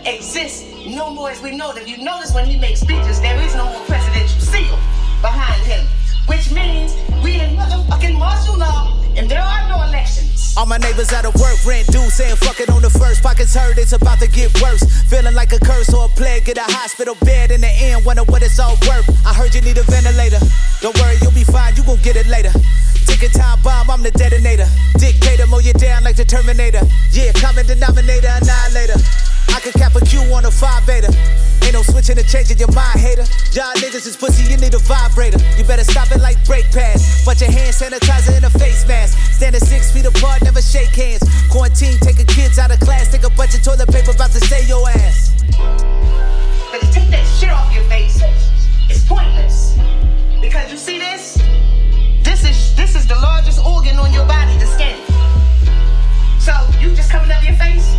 exist no more as we know it. If you notice when he makes speeches, there is no more presidential seal behind him, which means we in motherfucking martial law and there are no elections. All my neighbors out of work, rent due, saying fuck it on the first. Pockets hurt, it's about to get worse. Feeling like a curse or a plague, get a hospital bed in the end, wonder what it's all worth. I heard you need a ventilator. Don't worry, you'll be fine, you gon' get it later. Ticket time bomb, I'm the detonator. Dictator, mow you down like the Terminator. Yeah, common denominator, annihilator. I could cap a Q on a 5 beta. Ain't no switching or changing your mind, hater. Y'all niggas is pussy, you need a vibrator. You better stop it like brake pads. But your hand sanitizer in a face mask. Standing 6 feet apart, never shake hands. Quarantine, taking kids out of class. Take a bunch of toilet paper, about to save your ass. But to take that shit off your face, it's pointless. Because you see this? This is the largest organ on your body, the skin. So, you just covering up your face?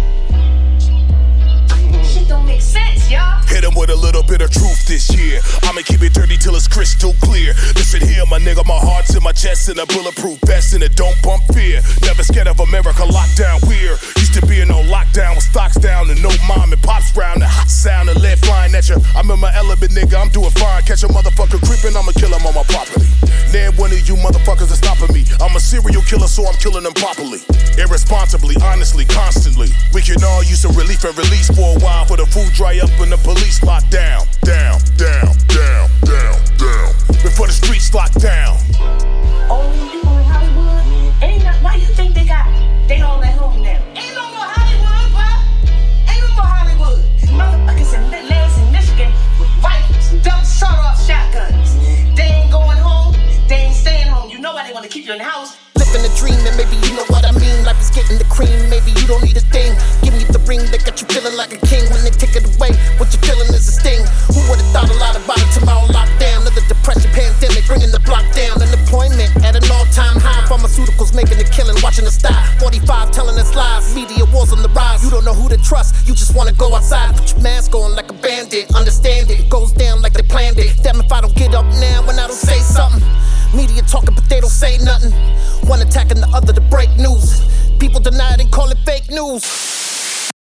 Shit don't make sense, y'all. Hit him with a little bit of truth this year. I'ma keep it dirty till it's crystal clear. Listen here, my nigga, my heart's in my chest and a bulletproof vest and it don't bump fear. Never scared of America, lockdown weird. Used to being on lockdown with stocks down and no mom and pops round and hot sound and lead flying at you. I'm in my element, nigga, I'm doing fine. Catch a motherfucker creeping, I'ma kill him on my property. Now one of you motherfuckers is stopping me. I'm a serial killer, so I'm killing them properly. Irresponsibly, honestly, constantly. We can all use some relief and release for a while. For the food dry up and the police lock down. Down, down, down, down, down. Before the streets lock down. All them people in Hollywood, why you think they all at home now? Ain't no more Hollywood, bro. Ain't no more Hollywood. Motherfuckers in Midlands and Michigan with rifles and double sawed-off shotguns. They ain't going home, they ain't staying home. You know why they want to keep you in the house? Living a dream and maybe you know what I mean. Life is getting the cream, maybe you don't need a thing. Give me the ring that got you feeling like a king. When they take it away, what you feeling is a sting. Who would've thought a lot about it? Tomorrow lockdown, another depression pandemic, bringing the block down. Unemployment at an all-time high. Pharmaceuticals making a killing, watching us die. 45 telling us lies, media wars on the rise. You don't know who to trust, you just wanna go outside. Put your mask on like a bandit, understand it. It goes down like they planned it. Damn if I don't get up now when I don't say something. Media talking but they don't say nothing. One attacking the other to break news. People deny it and call it fake news.